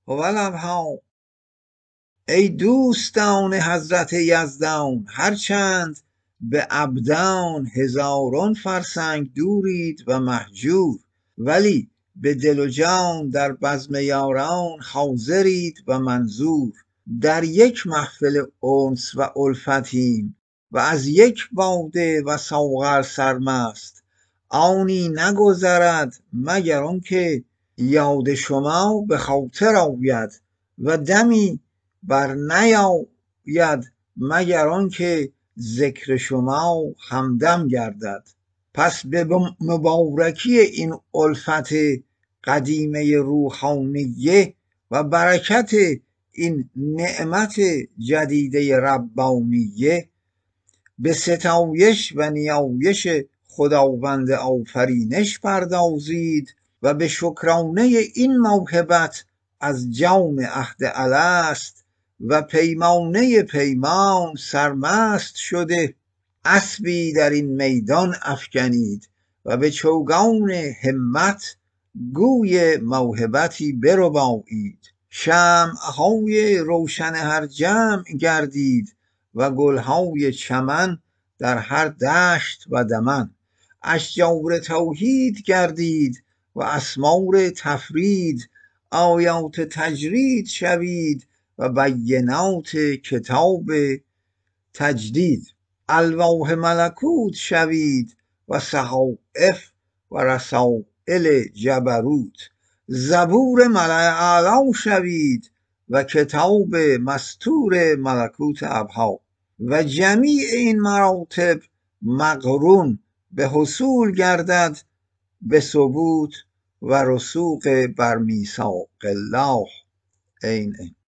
هوالابها. ای دوستان حضرت یزدان، هرچند به ابدان هزاران فرسنگ دورید و مهجور، ولی به دل و جان در بزم یاران حاضرید و منظور. در یک محفل انس و الفتیم و از یک باده و ساغر سرمست، آنی نگذرد مگر آنکه یاد شما به خاطر آید و دمی بر نیاید مگر آنکه ذکر شما همدم گردد. پس به مبارکی این الفت قدیمه روحانیه و برکت این نعمت جدیده ربانیه، به ستایش و نیایش خداوند آفرینش پردازید و به شکرانه این موهبت از جام عهد الست و پیمانه پیمان سرمست شده، اسبی در این میدان افکنید و به چوگان همت گوی موهبتی بربایید. شمعهای روشن هر جمع گردید و گلهای چمن در هر دشت و دمن. اشجار توحید گردید و اسمار تفرید، آیات تجرید شوید و بینات کتاب تجدید. الواح ملکوت شوید و صحائف و رسائل جبروت. زبور ملأ اعلی شوید و کتاب مستور ملکوت ابها. و جمیع این مراتب مقرون به حصول گردد به ثبوت و رسوخ بر میثاق الله. این